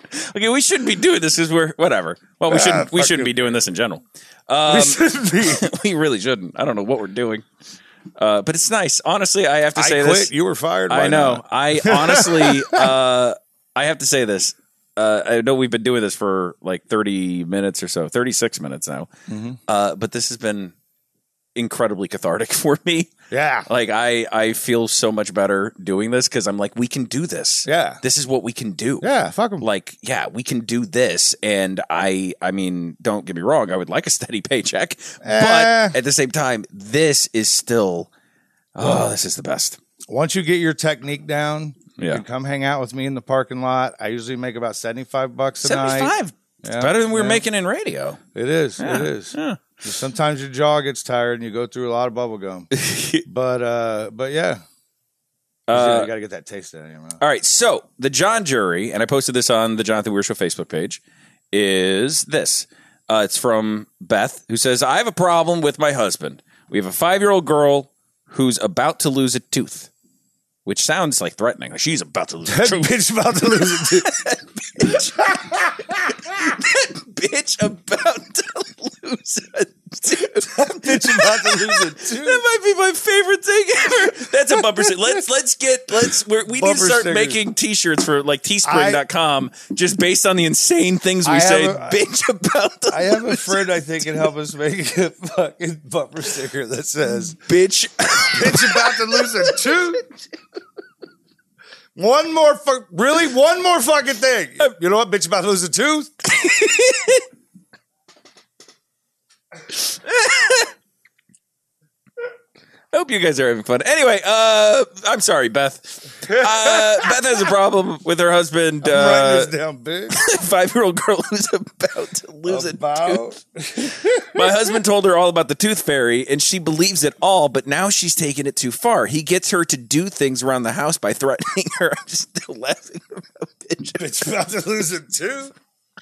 Okay, we shouldn't be doing this because we're whatever. Well, we Ah, shouldn't. We fuck shouldn't it. be doing this in general. Um, We shouldn't be. we really shouldn't. I don't know what we're doing, uh, but it's nice. Honestly, I have to I say quit. this. You were fired. I Why know. not? I honestly, uh, I have to say this. Uh, I know we've been doing this for like thirty minutes or so, thirty-six minutes now. Mm-hmm. Uh, but this has been incredibly cathartic for me. Yeah. Like I, I feel so much better doing this because I'm like, we can do this. Yeah. This is what we can do. Yeah. Fuck them. Like, yeah, we can do this. And I, I mean, don't get me wrong. I would like a steady paycheck, Eh. but at the same time, this is still, oh, this is the best. Once you get your technique down, Yeah. you can come hang out with me in the parking lot. I usually make about seventy-five bucks a night. seventy-five. It's Yeah, better than we were yeah. making in radio. It is. Yeah, It is. yeah. Sometimes your jaw gets tired and you go through a lot of bubble gum. but uh, but yeah, Uh, you got to get that taste out of your mouth. All right. So the John jury, and I posted this on the Jonathan Weir Show Facebook page, is this. Uh, it's from Beth, who says, I have a problem with my husband. We have a five-year-old girl who's about to lose a tooth, which sounds like threatening. Like she's about to lose a That tooth. bitch about to lose it too. Bitch about to lose a tooth. Bitch about to lose it too. That might be my favorite thing ever. That's a bumper sticker. Let's let's get let's we're, we need to Bumper start stickers. making T-shirts for like teespring dot com just based on the insane things we I say. have a- Bitch about to I have a lose friend I think can help us make a fucking bumper sticker that says bitch. "Bitch about to lose a tooth." One more, fu- really, one more fucking thing. You know what? Bitch about to lose a tooth. I hope you guys are having fun. Anyway, uh, I'm sorry, Beth. Uh, Beth has a problem with her husband. I'm Uh, writing this down, big. five-year-old girl who's about to lose a tooth. About My husband told her all about the tooth fairy, and she believes it all, but now she's taken it too far. He gets her to do things around the house by threatening her. I'm just still laughing about bitch. bitch about to lose a tooth.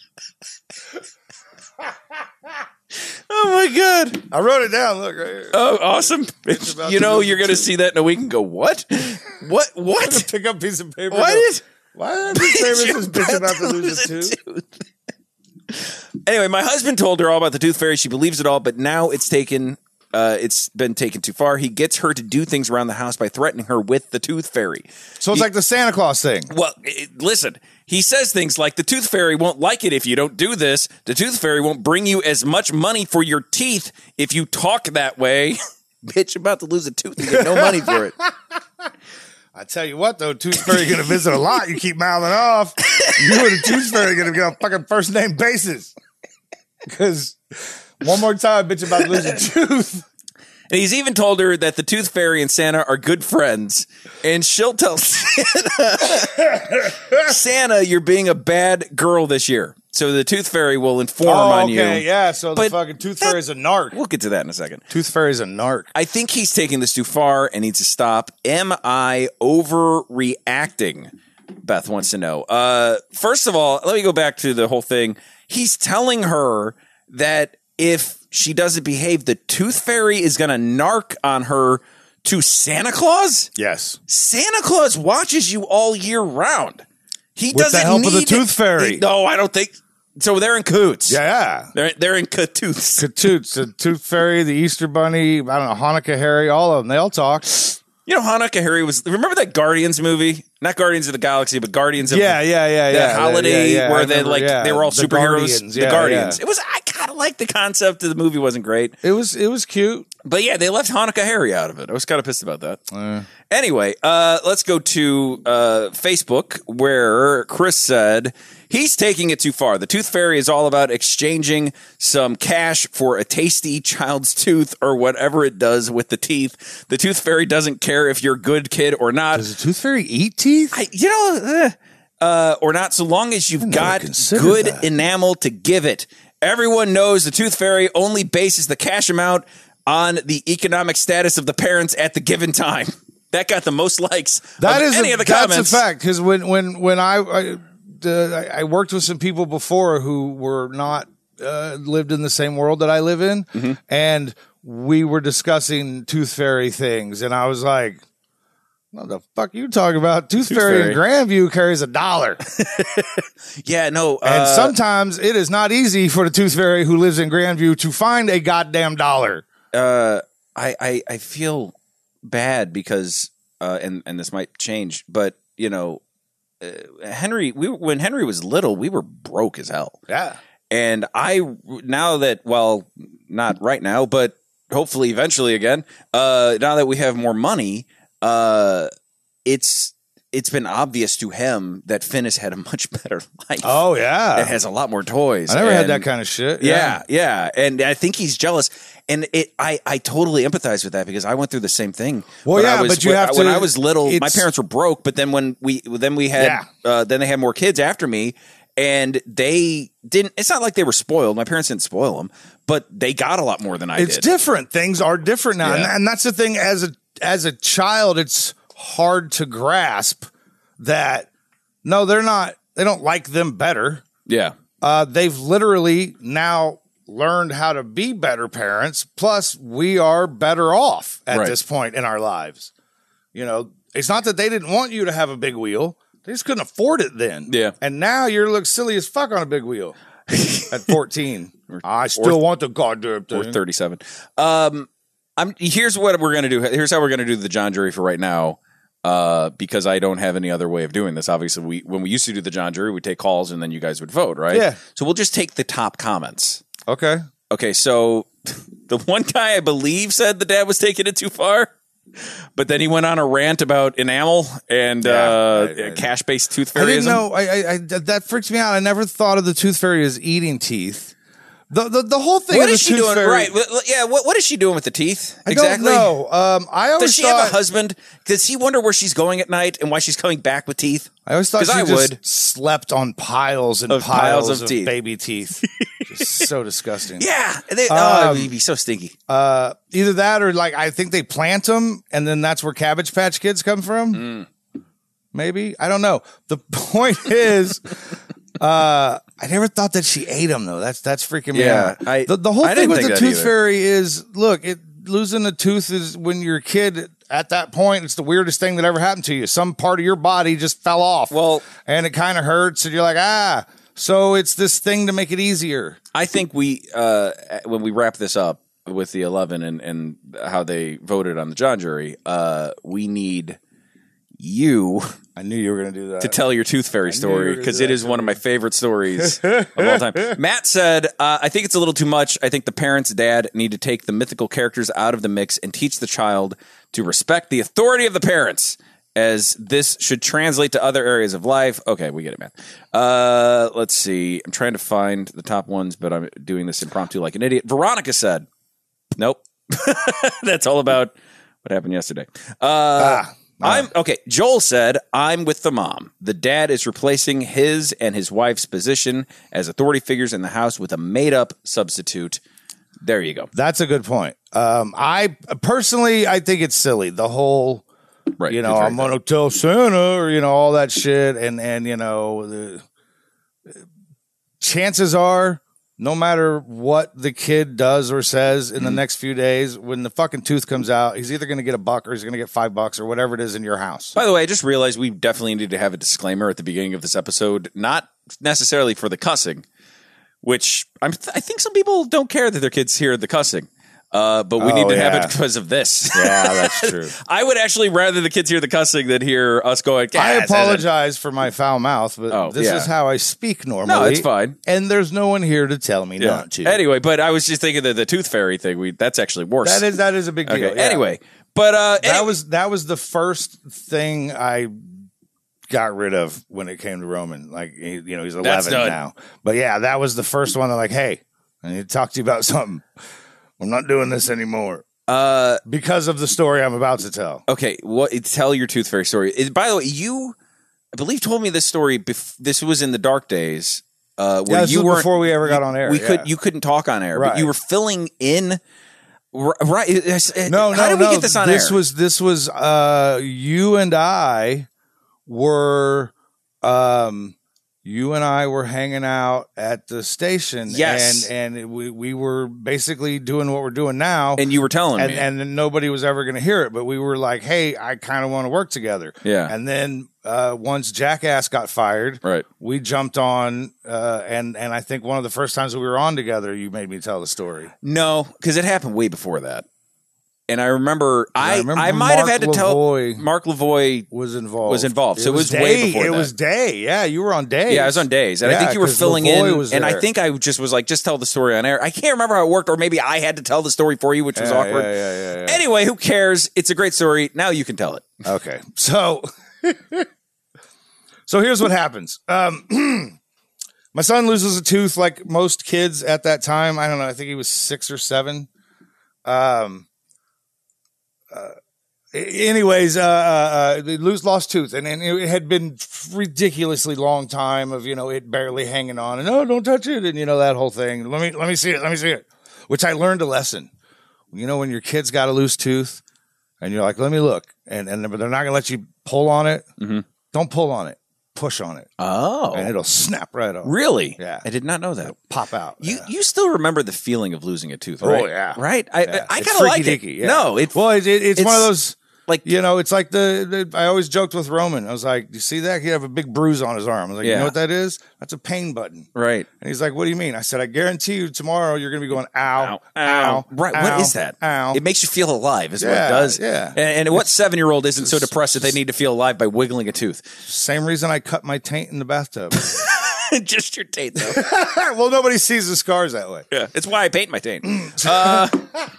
Oh, my God. I wrote it down. Look right here. Oh, awesome. about You to know, lose you're a going to tooth. see that in a week and go, what? What? What? Pick up a piece of paper. What and go, is... Why did I just say this is bitch about to lose a tooth? Anyway, my husband told her all about the tooth fairy. She believes it all, but now it's taken. Uh, it's been taken too far. He gets her to do things around the house by threatening her with the tooth fairy. So it's He- like the Santa Claus thing. Well, it, listen, he says things like the tooth fairy won't like it if you don't do this. The tooth fairy won't bring you as much money for your teeth if you talk that way. Bitch, about to lose a tooth and get no money for it. I tell you what, though, Tooth Fairy going to visit a lot. You keep mouthing off. You and the Tooth Fairy going to get on fucking first name basis. Because one more time, bitch about to lose a tooth. And he's even told her that the tooth fairy and Santa are good friends. And she'll tell Santa, Santa, you're being a bad girl this year. So the tooth fairy will inform Oh, on okay, you. yeah. So the But fucking Tooth that- Fairy's a narc. We'll get to that in a second. Tooth Fairy's a narc. I think he's taking this too far and needs to stop. Am I overreacting? Beth wants to know. Uh, first of all, let me go back to the whole thing. He's telling her that if she doesn't behave, the tooth fairy is going to narc on her to Santa Claus. Yes. Santa Claus watches you all year round. He With the doesn't help of the need- tooth fairy. he- no, I don't think. So they're in cahoots. Yeah. They're they're in cahoots. Katoots, the Tooth Fairy, the Easter Bunny, I don't know, Hanukkah Harry, all of them. They all talk. You know, Hanukkah Harry was. Remember that Guardians movie? Not Guardians of the Galaxy, but Guardians of Yeah, yeah, yeah, the yeah. holiday yeah, yeah. where I they remember, like yeah. they were all The superheroes. Guardians, the yeah, Guardians. yeah. It was. I kind of liked the concept of the movie. Wasn't great, It was it was cute. but yeah, they left Hanukkah Harry out of it. I was kind of pissed about that. Anyway, uh, let's go to uh, Facebook where Chris said he's taking it too far. The Tooth Fairy is all about exchanging some cash for a tasty child's tooth or whatever it does with the teeth. The Tooth Fairy doesn't care if you're a good kid or not. Does the Tooth Fairy eat teeth? I, you know, eh, uh, or not, so long as you've got considered good that. enamel to give it. Everyone knows the Tooth Fairy only bases the cash amount on the economic status of the parents at the given time. That got the most likes. That of is any a, of the that's comments. a fact because when when when I I, uh, I worked with some people before who were not uh, lived in the same world that I live in, and we were discussing Tooth Fairy things, and I was like, What the fuck you talking about? Tooth, Tooth Fairy Fairy. in Grandview carries a dollar. Yeah, no. Uh, And sometimes it is not easy for the Tooth Fairy who lives in Grandview to find a goddamn dollar. uh, I, I I feel bad because uh, and and this might change, but you know, uh, Henry. We when Henry was little, we were broke as hell. Yeah. And I now that well, not right now, but hopefully eventually again. Uh, now that we have more money, uh, it's it's been obvious to him that Finn has had a much better life. Oh, yeah. It has a lot more toys. I never had And- that kind of shit. Yeah, yeah, and I think he's jealous, and it. I, I totally empathize with that because I went through the same thing. Well, when yeah, I was, but you when, have when to- I was little, my it's- parents were broke, but then when we then we had Yeah. uh, then they had more kids after me, and they didn't. It's not like they were spoiled. My parents didn't spoil them, but they got a lot more than I It's did. different. Things are different now. And, Yeah. and that's the thing. As a as a child, it's hard to grasp that, no, they're not, they don't like them better. Yeah, Uh, they've literally now learned how to be better parents. Plus, we are better off at Right. this point in our lives. You know, it's not that they didn't want you to have a big wheel. They just couldn't afford it then. Yeah. And now you look silly as fuck on a big wheel at fourteen. I still or- want the goddamn or thing. thirty-seven. Um, I'm. Here's what we're gonna do. Here's how we're gonna do the John Jury for right now. Uh, because I don't have any other way of doing this. Obviously, we when we used to do the John Jury, we'd take calls and then you guys would vote, right? Yeah. So we'll just take the top comments. Okay. Okay, so the one guy I believe said the dad was taking it too far, but then he went on a rant about enamel and Yeah, uh, I- I- cash-based tooth I fairyism. didn't know. I, I, I that freaks me out. I never thought of the tooth fairy as eating teeth. The the, the whole thing. What of is the she tooth doing? Fairy, Right? well, Yeah. What What is she doing with the teeth? I exactly. don't know. Um, I always Does she thought, have a husband? Does he wonder where she's going at night and why she's coming back with teeth? I always thought 'Cause she I just would. slept on piles and Of piles, piles of of, teeth. baby teeth. Just so disgusting. Yeah. They, oh, Um, it'd be so stinky. Uh, either that or like I think they plant them and then that's where Cabbage Patch Kids come from. Mm. Maybe I don't know. The point is, uh, I never thought that she ate them though. That's that's freaking me Yeah, out. I- the, the whole I thing didn't with think the that Tooth either. Fairy is look, it losing a tooth is when you're a kid. At that point, it's the weirdest thing that ever happened to you. Some part of your body just fell off. Well- and it kind of hurts, and you're like, ah. So it's this thing to make it easier. I think we uh, when we wrap this up with the eleven and, and how they voted on the John Jury, uh, we need you I knew you were going to do that. to tell your tooth fairy knew you story were gonna because do it that, is one of my favorite stories of all time. Matt said, uh, I think it's a little too much. I think the parents, dad, need to take the mythical characters out of the mix and teach the child to respect the authority of the parents, as this should translate to other areas of life. Okay, we get it, man. Uh, let's see. I'm trying to find the top ones, but I'm doing this impromptu like an idiot. Veronica said, nope. That's all about what happened yesterday. Uh, Ah. I'm okay. Joel said, I'm with the mom. The dad is replacing his and his wife's position as authority figures in the house with a made up substitute. There you go. That's a good point. Um, I personally, I think it's silly. The whole, Right. you know, Tooth I'm fairy going to tell Santa or, you know, all that shit. And, and, you know, the chances are no matter what the kid does or says in the next few days, when the fucking tooth comes out, he's either going to get a buck or he's going to get five bucks or whatever it is in your house. By the way, I just realized we definitely need to have a disclaimer at the beginning of this episode, not necessarily for the cussing, which I'm, I think some people don't care that their kids hear the cussing. Uh, but we Oh, need to have yeah. it because of this. Yeah, that's true. I would actually rather the kids hear the cussing than hear us going. I "Ah, apologize for my foul mouth, but Oh, this yeah. is how I speak normally. No, it's fine. And there's no one here to tell me Yeah. not to. Anyway, but I was just thinking that the tooth fairy thing, we that's actually worse. That is that is a big deal. okay. yeah. Anyway, but uh, that any- was that was the first thing I got rid of when it came to Roman. Like he, you know, he's That's eleven done. now. But yeah, that was the first one. That like, hey, I need to talk to you about something. I'm not doing this anymore uh, because of the story I'm about to tell. okay. What? Tell your tooth fairy story. It- by the way, you, I believe, told me this story. Bef- this was in the dark days. Uh, where Yeah, this you was were before we ever got on air. We yeah. could. You couldn't talk on air, but Right. you were filling in. r- Right? no, no, How did no. we get this on this air? was this was uh, you and I were um, you and I were hanging out at the station. Yes. And, and we, we were basically doing what we're doing now. And you were telling and, me. And nobody was ever going to hear it. But we were like, hey, I kind of want to work together. Yeah. And then uh, once Jackass got fired, right. we jumped on. Uh, and, and I think one of the first times that we were on together, you made me tell the story. No, because it happened way before that. And I remember, I, I, remember I might have Mark had to Lavoie tell Mark Lavoie was involved. was involved. So it was, day. way before It that. was Day. Yeah, you were on Days. Yeah, I was on Days. And yeah, I think you were 'cause filling Lavoie in. was And I there. think I just was like, just tell the story on air. I can't remember how it worked, or maybe I had to tell the story for you, which was Yeah, awkward. yeah, yeah, yeah, yeah. Anyway, who cares? It's a great story. Now you can tell it. Okay. So, so here's what happens. Um, my son loses a tooth like most kids at that time. I don't know. I think he was six or seven. Um, uh, anyways, uh, uh, they lose lost tooth, and, and it had been ridiculously long time of, you know, it barely hanging on, and oh, don't touch it, and you know, that whole thing. Let me let me see it. Let me see it. Which I learned a lesson. You know, when your kid's got a loose tooth, and you're like, let me look, and and but they're not gonna let you pull on it. Mm-hmm. Don't pull on it. Push on it. Oh, And it'll snap right off. really? Yeah. I did not know that. It'll pop out. You yeah. you still remember the feeling of losing a tooth, Oh, right? yeah. Right? I Yeah. I It's kind of like it. freaky-deaky, yeah. No, it's Well, it, it, it's, it's one of those, like you know, it's like the, the, I always joked with Roman. I was like, you see that? He have a big bruise on his arm. I was like, Yeah. you know what that is? That's a pain button. right. And he's like, what do you mean? I said, I guarantee you tomorrow you're going to be going, ow, Ow, ow, ow. Right. ow, What is that? Ow. It makes you feel alive, is what Yeah, it does. yeah. And, and what seven year old isn't so depressed that they need to feel alive by wiggling a tooth? Same reason I cut my taint in the bathtub. Just your taint, though. Well, nobody sees the scars that way. Yeah, it's why I paint my taint. Uh,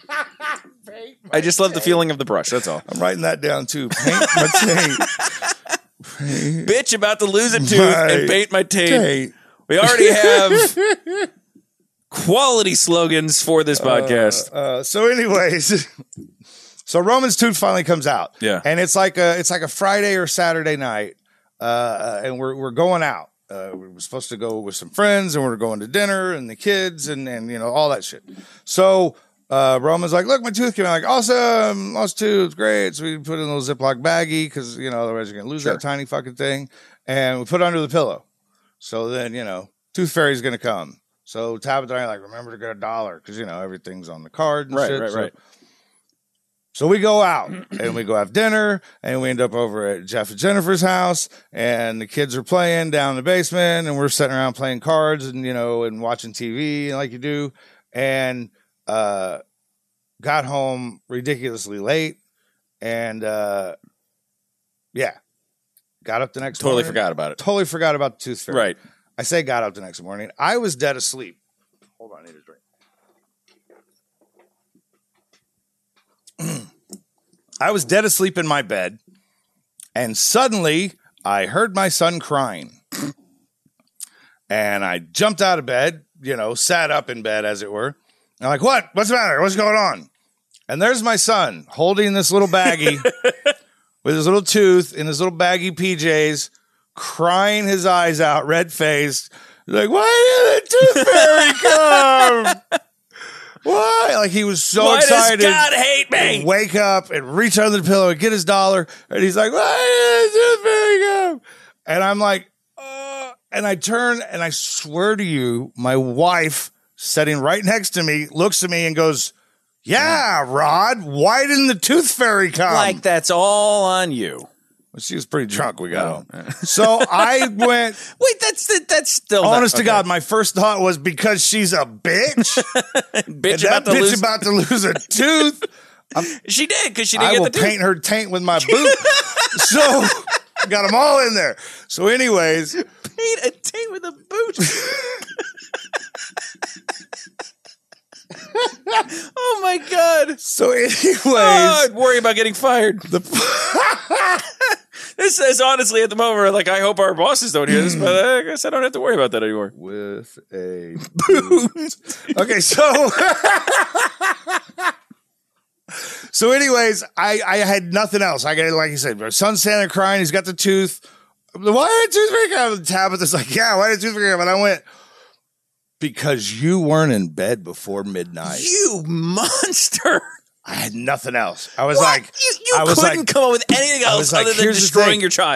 I just love the feeling of the brush. That's all. I'm writing that down too. Paint my taint. Bitch about to lose a tooth My and paint my taint. taint. We already have quality slogans for this podcast. Uh, so, anyways, so Roman's tooth finally comes out. Yeah. and it's like a it's like a Friday or Saturday night, uh, and we're we're going out. Uh, we were supposed to go with some friends, and we we're going to dinner, and the kids, and and you know all that shit. So uh, Roman's like, "Look, my tooth came out." I'm like, awesome, lost tooth, great. So we put it in a little Ziploc baggie because you know otherwise you're gonna lose Sure. that tiny fucking thing, and we put it under the pillow. So then you know, tooth fairy's gonna come. So Tabitha and I are like, remember to get a dollar because you know everything's on the card and Right, shit. right, so, right. So we go out and we go have dinner and we end up over at Jeff and Jennifer's house and the kids are playing down in the basement and we're sitting around playing cards and, you know, and watching T V like you do. And, uh, got home ridiculously late and, uh, yeah, got up the next Totally morning. forgot about it. Totally forgot about the tooth fairy. Right. I say got up the next morning. I was dead asleep. Hold on, I need a drink. I was dead asleep in my bed, and suddenly I heard my son crying. And I jumped out of bed, you know, sat up in bed, as it were. And I'm like, what? What's the matter? What's going on? And there's my son holding this little baggie with his little tooth in his little baggy P Js, crying his eyes out, red-faced. Like, why did the tooth fairy come? Why? Like he was so Why excited. does God hate me? And wake up and reach under the pillow and get his dollar. And he's like, why did the tooth fairy come? And I'm like, uh, and I turn and I swear to you, my wife sitting right next to me looks at me and goes, yeah, Rod, why didn't the tooth fairy come? Like that's all on you. Well, she was pretty drunk. We got home. So I went, Wait, that's the, that's still not- honest to okay. God, my first thought was because she's a bitch. bitch and about that to bitch lose. about to lose a tooth. She did because she didn't I get will the tooth. paint her taint with my boot. So got them all in there. So anyways, Paint a taint with a boot. Oh my God. so anyways, Oh, I'd worry about getting fired. The this says honestly at the moment, like I hope our bosses don't hear this, but I guess I don't have to worry about that anymore. with a boot. Okay, so so anyways, I I had nothing else. I got, like you said, my son's standing there crying. He's got the tooth. Why did the tooth fairy come? Tabitha's like, yeah, why did the tooth fairy come? And I went, because you weren't in bed before midnight. You monster. I had nothing else. I was What? like, you, you I was couldn't like, come up with anything I else was like, other than here's the destroying thing. your child.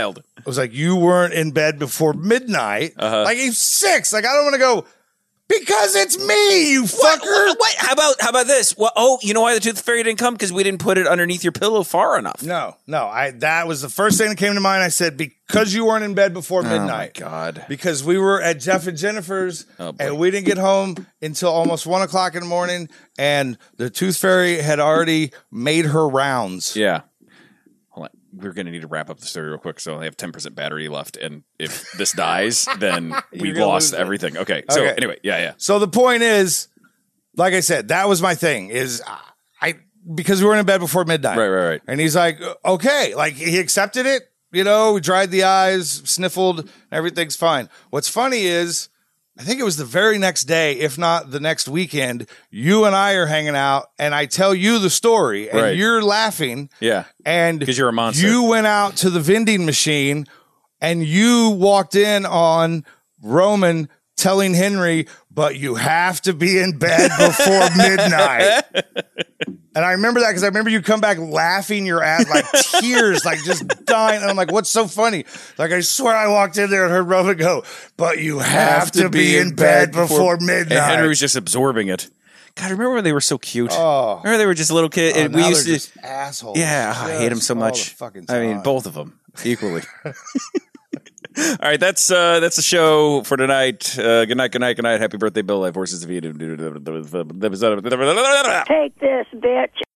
was like, you weren't in bed before midnight. Uh-huh. Like, he's six. Like, I don't want to go, because it's me, you fucker. What, what, what? How about how about this? Well, oh, you know why the tooth fairy didn't come? Because we didn't put it underneath your pillow far enough. No, no. I that was the first thing that came to mind. I said, because you weren't in bed before midnight. Oh, my God. Because we were at Jeff and Jennifer's, oh, and we didn't get home until almost one o'clock in the morning, and the tooth fairy had already made her rounds. Yeah. Hold on. We're going to need to wrap up the story real quick. So I have ten percent battery left. And if this dies, then we've gonna lost lose it. everything. Okay. So Okay. anyway, yeah, yeah. So the point is, like I said, that was my thing, is I because we were in bed before midnight. Right, right, right. And he's like, okay. Like, he accepted it. You know, we dried the eyes, sniffled, everything's fine. What's funny is, I think it was the very next day, if not the next weekend, you and I are hanging out, and I tell you the story, and Right. you're laughing. Yeah. And 'Cause you're a monster. You went out to the vending machine, and you walked in on Roman telling Henry, but you have to be in bed before midnight. And I remember that because I remember you come back laughing your ass, like tears, like just dying. And I'm like, what's so funny? Like, I swear I walked in there and heard Roman go, but you have, to, be, in bed before, midnight. And Henry was just absorbing it. God, remember when they were so cute? Oh. Remember they were just a little kid? Oh, and now we used they're to. just assholes. Yeah, I hate them so Just all much. the fucking I mean, time. both of them equally. All right, that's uh, that's the show for tonight. Uh, good night, good night, good night. Happy birthday, Bill. Life horses. Take this, bitch.